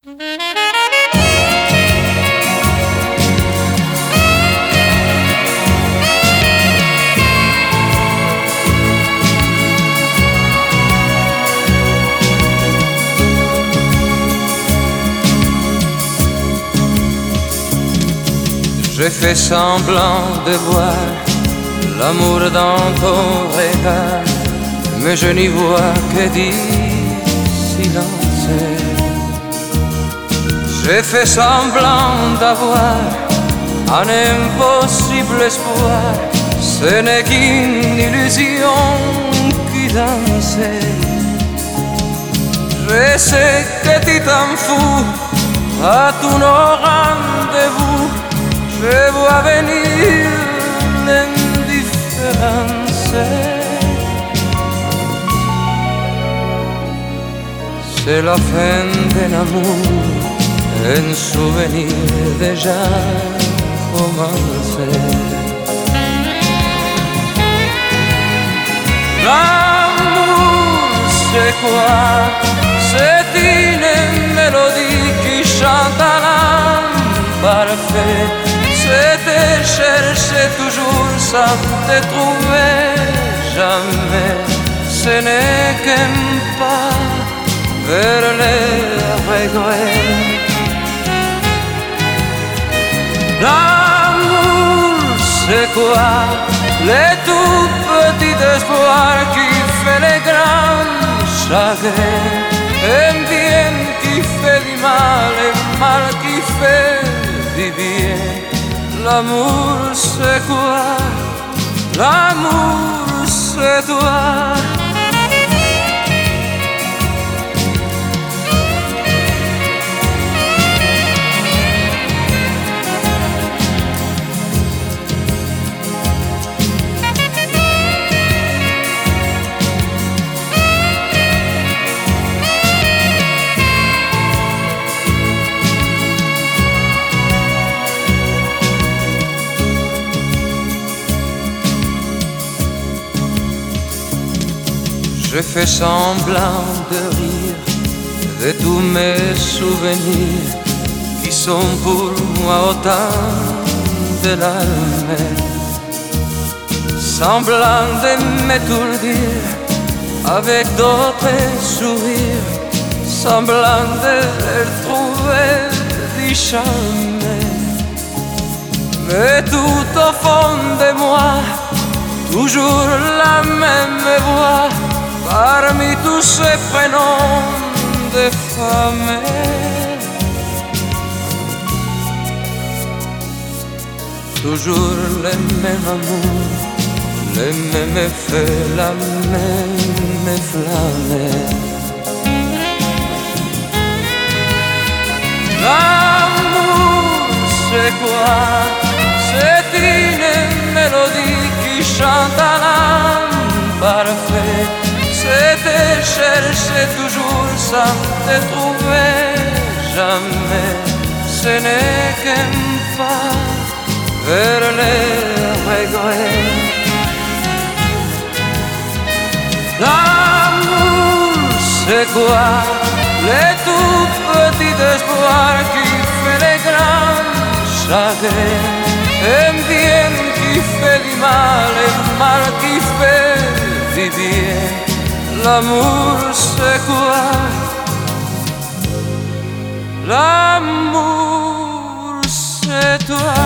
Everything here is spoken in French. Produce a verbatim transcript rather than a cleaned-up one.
J'ai fait semblant de voir l'amour dans ton regard, mais je n'y vois que du silence. J'ai fait semblant d'avoir un impossible espoir, ce n'est qu'une illusion qui dansait. Je sais que tu t'en fous à tous nos rendez-vous. Je vois venir l'indifférence. C'est la fin d'un amour, un souvenir déjà commencé. L'amour, c'est quoi? C'est une mélodie qui chante à l'âme parfait. C'est te chercher toujours sans te trouver jamais. Ce n'est qu'un pas vers les regrets. L'amour, c'est quoi? Les tout petits espoirs qui fait les grands chagrins. Un bien qui fait du mal, un mal qui fait du bien. L'amour c'est quoi? L'amour c'est toi. Je fais semblant de rire de tous mes souvenirs qui sont pour moi autant de larmes. Semblant de m'étourdir avec d'autres sourires, semblant de retrouver du charme. Mais tout au fond de moi, toujours la même voix. Parmi tous ces prénoms de femmes, toujours le même amour, le même feu, la même flamme. L'amour, c'est quoi? C'est une mélodie qui chante à l'âme parfait. C'est te chercher toujours sans te trouver jamais. Ce n'est qu'un pas vers les regrets. L'amour, c'est quoi? Les tout petits espoirs qui fait les grands chagrins. Un bien qui fait du mal, un mal qui fait du bien. L'amour c'est quoi? L'amour c'est toi.